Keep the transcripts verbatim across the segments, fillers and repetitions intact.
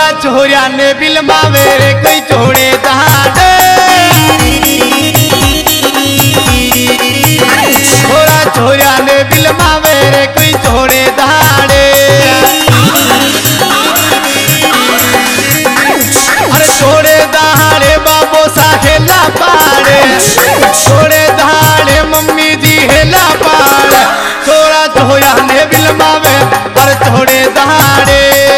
छोरिया ने बिलमा मेरे कोई छोड़े दहाड़े छोरा छोरिया ने बिलमा मेरे कोई छोड़े दहाड़े अरे छोड़े दहाड़े बाबो सा हेला पाड़े छोड़े दहाड़े मम्मी जी हेला पाड़े छोरा छोरिया ने बिलमा में पर छोड़े दहाड़े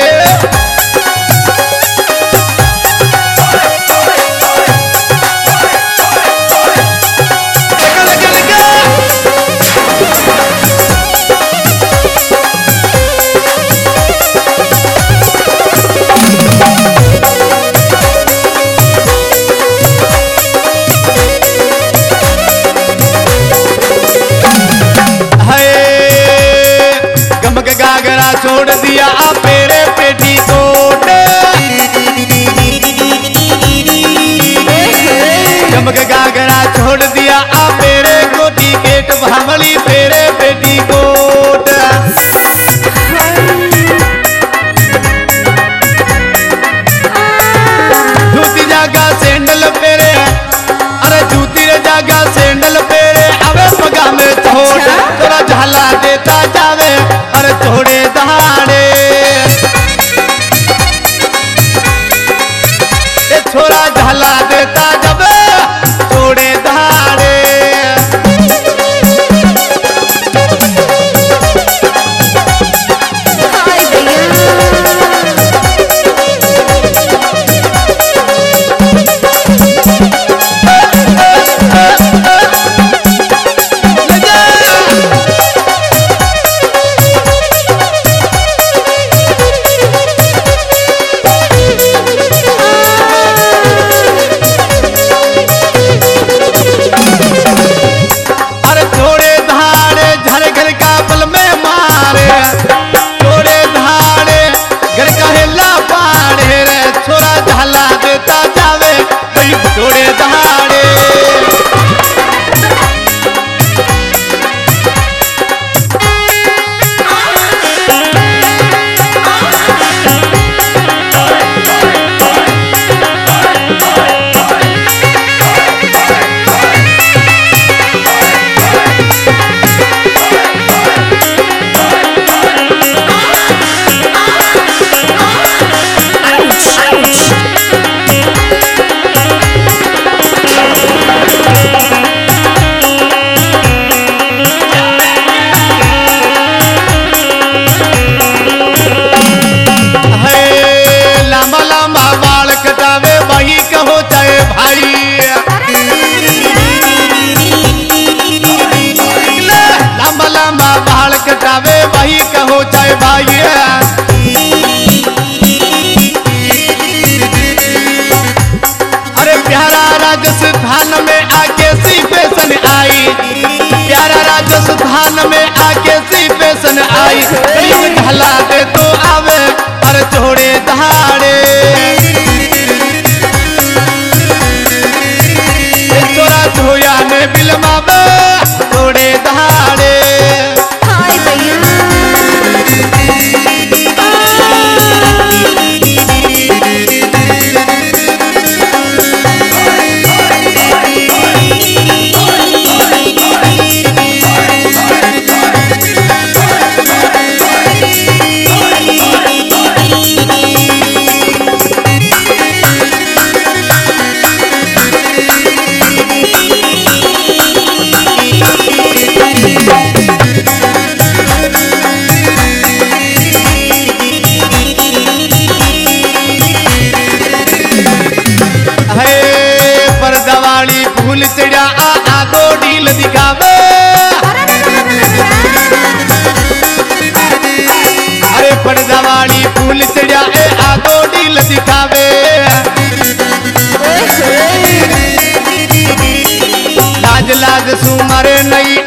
छोड़ दिया मेरे पेटी कोट चमक गागरा छोड़ दिया मेरे कोटी गेट भामली तेरे पेटी कोट जूती जागा सैंडल पेरे अरे जूती रे जागा सैंडल पेरे अबे पगा में छोड़ तोरा झाला देता जावे अरे छोड़े दहाड़े छोरा झाला देता जब छोड़े दहाड़े छोड़े दहाड़े कटावे वही कहो चाहे भाई अरे प्यारा राजस्थान में आके सी फैशन आई प्यारा राजस्थान में आके सी फैशन आई ढला दे तो आवे अरे छोड़े दहाड़े छोरा छोया ने बिलमा छोड़े दहाड़े फूल चढ़ा आगो ढील दिखावे अरे पर्दा वाली फूल चढ़ा आगो ढील दिखावे लाज लाज सुमर नई